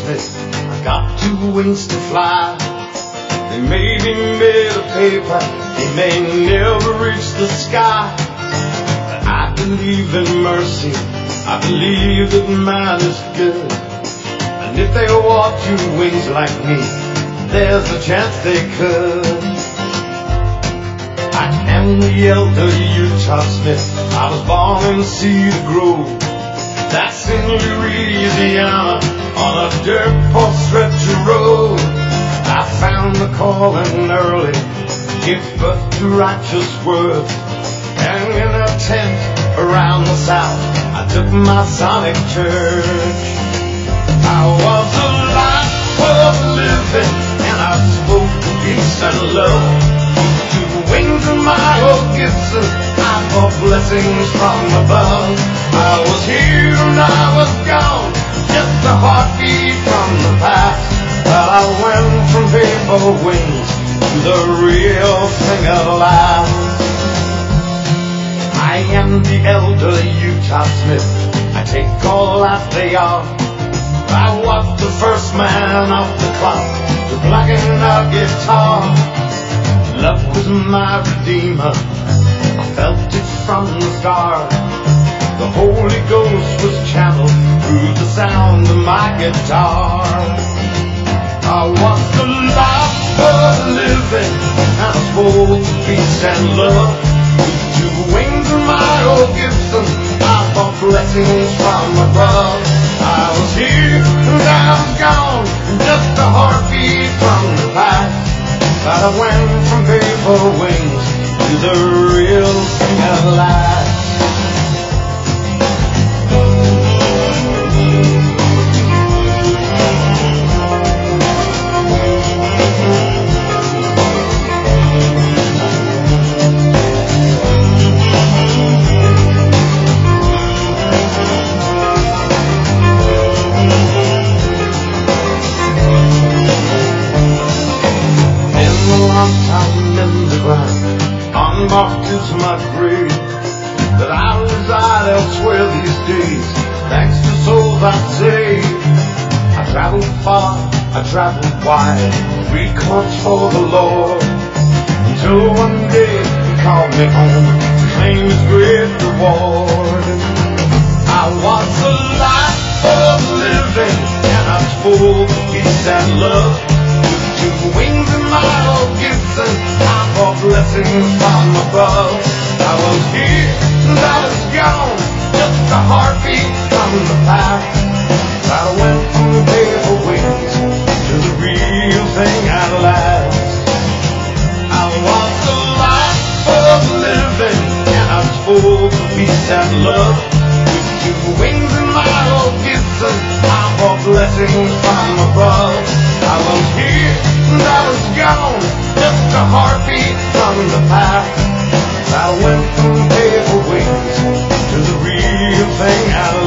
me I got 2 wings to fly. They may be made of paper, they may never reach the sky, but I believe in mercy, I believe that man is good. And if they wore 2 wings like me, there's a chance they could. I am the elder Utah Smith. I was born in Cedar Grove, that's in Louisiana, on a dirt poor stretch of road. I found the calling early, give birth to righteous words, and in a tent around the South, I took my sonic church. I was alive, was living, and I spoke peace and love. 2 wings in my old Gibson, I brought blessings from above. I was here and I was gone, just a heartbeat from the past. Well, I went from paper wings to the real thing at last. I am the elder Utah Smith, I take all that they are. I was the first man off the clock to blacken a guitar. Love was my redeemer, I felt it from the start. The Holy Ghost was channeled through the sound of my guitar. I was alive, was living, and I spoke peace and love. With 2 wings in my old Gibson, I brought blessings from above. I was here and I was gone, just a heartbeat from the past. But I went from paper wings to the real thing at last. Unmarked is my grave, that I reside elsewhere these days, thanks to souls I saved. I traveled far, I traveled wide, 3 courts for the Lord, until one day He called me home to claim His great reward. I was alive, was living, and I spoke peace and love. With 2 wings in my old Gibson, I brought blessings from above. I was here and I was gone, just a heartbeat from the past. I went from the paper wings to the real thing at last. I was alive, was living, and I spoke peace and love. With 2 wings in my old Gibson, I brought blessings from above. I was here and I was gone, just a heartbeat from the past. I went from paper wings to the real thing I